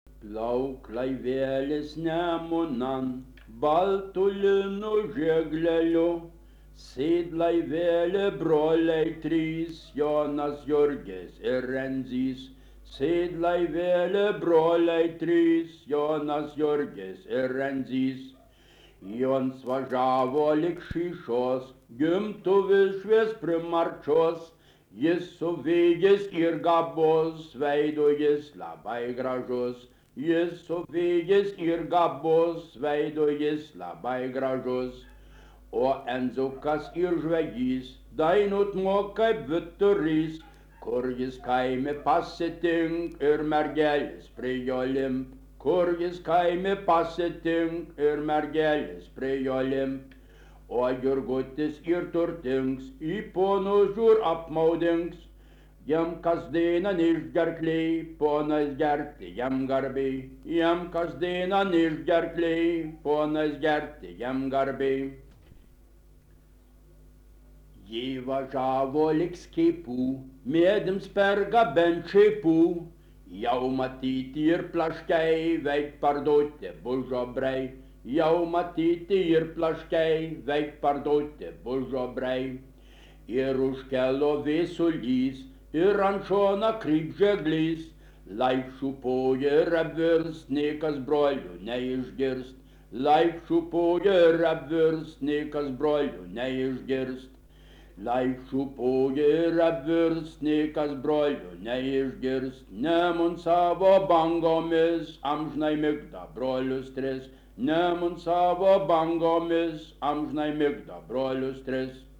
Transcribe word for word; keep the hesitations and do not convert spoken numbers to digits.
Plauk laivėlis nemunan, baltu linu žegleliu, sėd laivėlį broliai trys, Jonas, Jurgis ir Renzys. Sėd laivėlį broliai trys, Jonas, Jurgis ir Renzys. Jons važiavo lik šyšos, gimtuvis švies primarčios, jis suvėjęs ir gabus, veido jis labai gražus. Jis suvėjęs ir gabus, veido jis labai gražus. O Enzukas ir žvejys, dainut moka kaip viturys, kur jis kaime pasitink ir mergelis prie jo limp. Kur jis kaime pasitink ir mergelis prie jo limp. O Jurgutis ir turtings, į ponus žiūr apmaudings, jam kasdieną neišgerkliai, ponas gerti jam garbiai. Jam kasdieną neišgerkliai, ponas gerti jam garbiai. Jie važiavo lik skiepų, mėdims per gabent šeipų, jau matyti ir plaškiai, veik parduoti bužobrai. Jau matyti ir plaškiai, veik parduoti bužobrai. Ir už kelo vėsulys, ir ant šona krypžeglys, laik šupoja ir apvirst, niekas brolių neišgirst. Laik šupoja ir apvirst, niekas brolių neišgirst. Laik šupoja ir apvirst, niekas brolių neišgirst. Nemun savo bangomis, amžnai migda brolius tris. Nemun savo bangomis, amžnai migda brolius tris.